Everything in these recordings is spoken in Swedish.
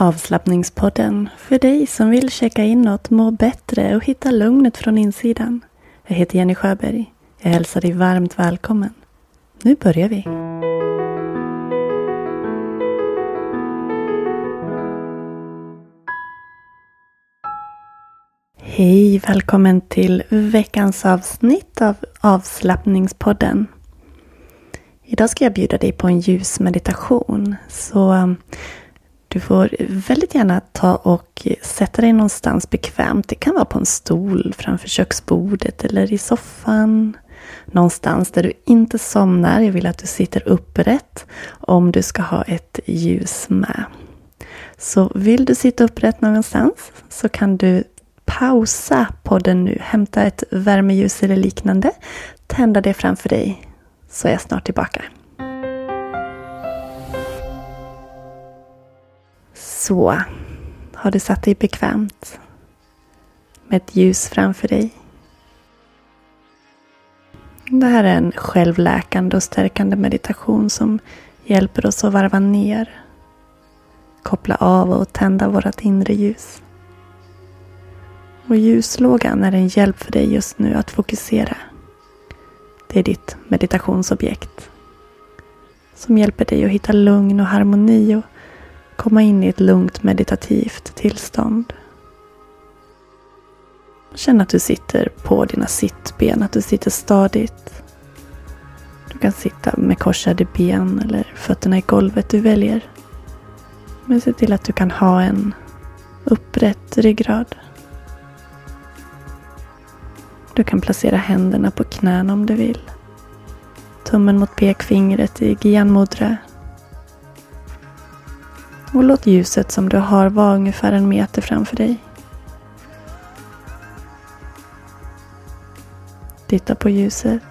Avslappningspodden för dig som vill checka inåt, må bättre och hitta lugnet från insidan. Jag heter Jenny Sjöberg. Jag hälsar dig varmt välkommen. Nu börjar vi. Hej, välkommen till veckans avsnitt av Avslappningspodden. Idag ska jag bjuda dig på en ljusmeditation. Så du får väldigt gärna ta och sätta dig någonstans bekvämt. Det kan vara på en stol framför köksbordet eller i soffan. Någonstans där du inte somnar. Jag vill att du sitter upprätt om du ska ha ett ljus med. Så vill du sitta upprätt någonstans så kan du pausa podden nu. Hämta ett värmeljus eller liknande. Tända det framför dig. Så är jag snart tillbaka. Så, har du satt dig bekvämt med ett ljus framför dig? Det här är en självläkande och stärkande meditation som hjälper oss att varva ner, koppla av och tända vårt inre ljus. Och ljuslågan är en hjälp för dig just nu att fokusera. Det är ditt meditationsobjekt som hjälper dig att hitta lugn och harmoni och komma in i ett lugnt meditativt tillstånd. Känn att du sitter på dina sittben, att du sitter stadigt. Du kan sitta med korsade ben eller fötterna i golvet, du väljer. Men se till att du kan ha en upprätt ryggrad. Du kan placera händerna på knäna om du vill. Tummen mot pekfingret i Gyan Mudra. Och låt ljuset som du har vara ungefär 1 meter framför dig. Titta på ljuset.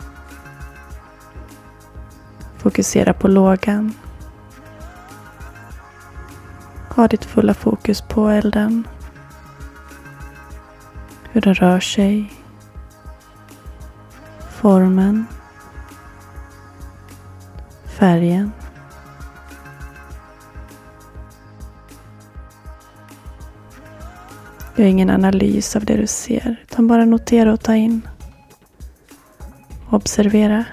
Fokusera på lågan. Ha ditt fulla fokus på elden. Hur den rör sig. Formen. Färgen. Gör ingen analys av det du ser, utan bara notera och ta in. Observera.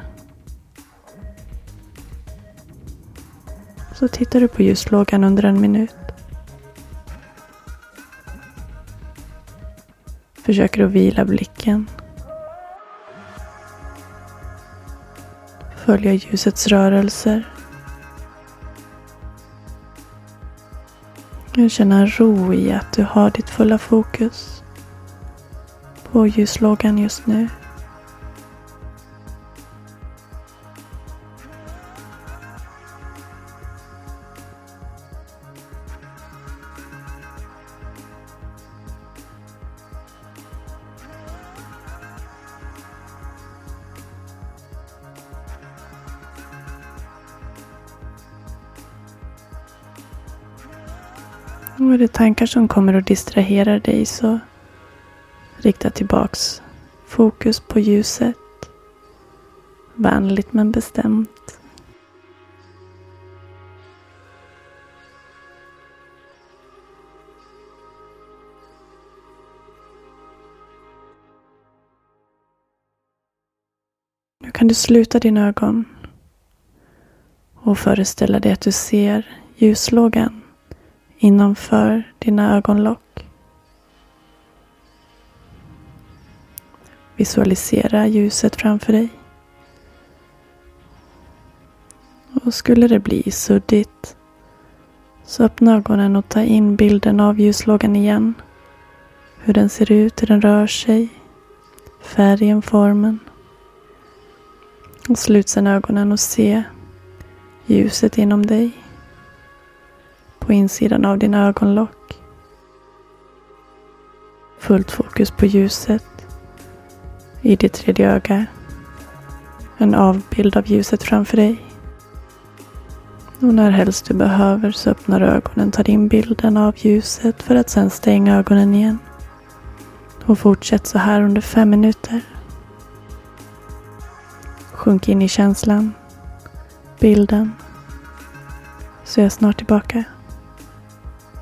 Så tittar du på ljuslågan under 1 minut. Försöker att vila blicken. Följa ljusets rörelser. Och känna ro i att du har ditt fulla fokus på ljuslågan just nu. Och är det tankar som kommer att distrahera dig så rikta tillbaks fokus på ljuset. Vänligt men bestämt. Nu kan du sluta dina ögon och föreställa dig att du ser ljuslågan innanför dina ögonlock. Visualisera ljuset framför dig. Och skulle det bli suddigt så öppna ögonen och ta in bilden av ljuslågan igen. Hur den ser ut, hur den rör sig, färgen, formen. Och slut sedan ögonen och se ljuset inom dig. På insidan av dina ögonlock. Fullt fokus på ljuset i ditt 3:e öga. En avbild av ljuset framför dig. Och när helst du behöver så öppnar ögonen, tar in bilden av ljuset för att sedan stänga ögonen igen. Och fortsätt så här under 5 minuter. Sjunk in i känslan, bilden. Så är jag snart tillbaka.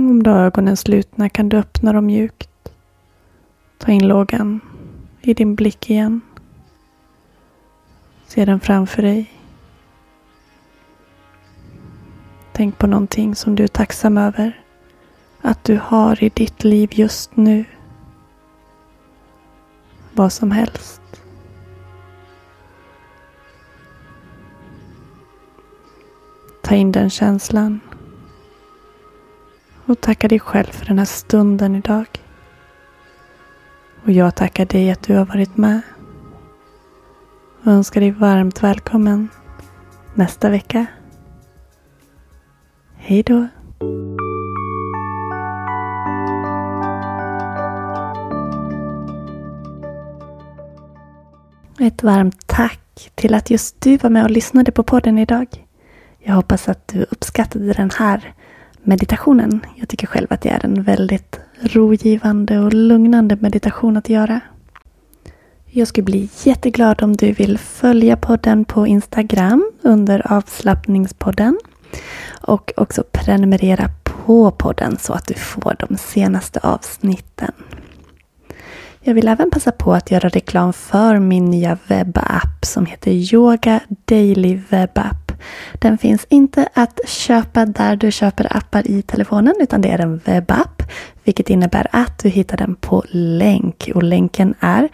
Om du har ögonen slutna kan du öppna dem mjukt. Ta in lågan i din blick igen. Se den framför dig. Tänk på någonting som du är tacksam över att du har i ditt liv just nu. Vad som helst. Ta in den känslan. Och tacka dig själv för den här stunden idag. Och jag tackar dig att du har varit med. Och önskar dig varmt välkommen nästa vecka. Hej då! Ett varmt tack till att just du var med och lyssnade på podden idag. Jag hoppas att du uppskattade den här meditationen. Jag tycker själv att det är en väldigt rogivande och lugnande meditation att göra. Jag skulle bli jätteglad om du vill följa podden på Instagram under avslappningspodden. Och också prenumerera på podden så att du får de senaste avsnitten. Jag vill även passa på att göra reklam för min nya webbapp som heter Yoga Daily Webbapp. Den finns inte att köpa där du köper appar i telefonen utan det är en webbapp. Vilket innebär att du hittar den på länk. Och länken är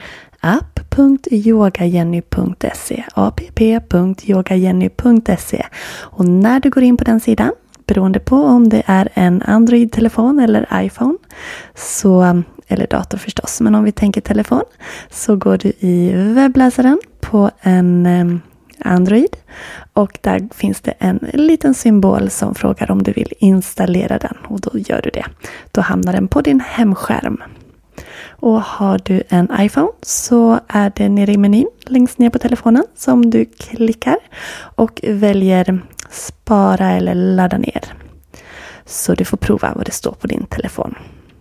app.yogajenny.se app.yogajenny.se. Och när du går in på den sidan, beroende på om det är en Android-telefon eller iPhone eller dator förstås, men om vi tänker telefon så går du i webbläsaren på en Android och där finns det en liten symbol som frågar om du vill installera den och då gör du det. Då hamnar den på din hemskärm. Och har du en iPhone så är det nere i menyn längst ner på telefonen som du klickar och väljer spara eller ladda ner. Så du får prova vad det står på din telefon.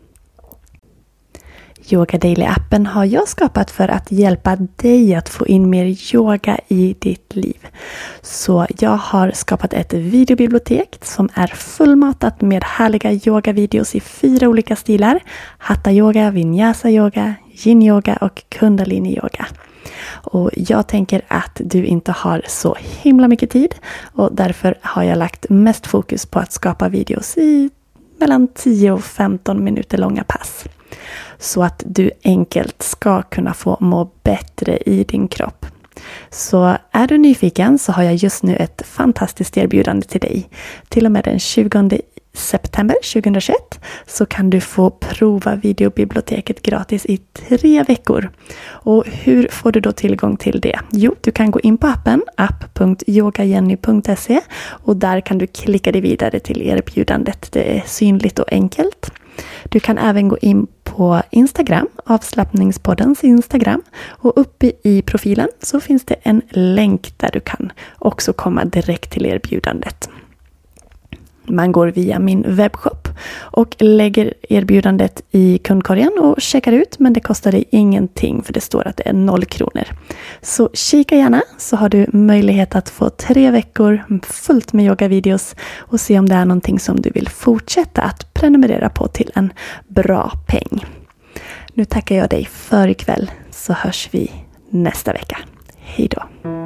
Yoga Daily-appen har jag skapat för att hjälpa dig att få in mer yoga i ditt liv. Så jag har skapat ett videobibliotek som är fullmatat med härliga yogavideos i 4 olika stilar. Hatha yoga, vinyasa yoga, yin yoga och kundalini yoga. Och jag tänker att du inte har så himla mycket tid och därför har jag lagt mest fokus på att skapa videos i mellan 10 och 15 minuter långa pass. Så att du enkelt ska kunna få må bättre i din kropp. Så är du nyfiken så har jag just nu ett fantastiskt erbjudande till dig. Till och med den 20 september 2021 så kan du få prova videobiblioteket gratis i 3 veckor. Och hur får du då tillgång till det? Jo, du kan gå in på appen app.yogajenny.se och där kan du klicka dig vidare till erbjudandet. Det är synligt och enkelt. Du kan även gå in på Instagram, avslappningspoddens Instagram och uppe i profilen så finns det en länk där du kan också komma direkt till erbjudandet. Man går via min webbshop och lägger erbjudandet i kundkorgen och checkar ut, men det kostar dig ingenting för det står att det är 0 kronor. Så kika gärna så har du möjlighet att få 3 veckor fullt med yogavideos och se om det är någonting som du vill fortsätta att prenumerera på till en bra peng. Nu tackar jag dig för ikväll så hörs vi nästa vecka. Hej då!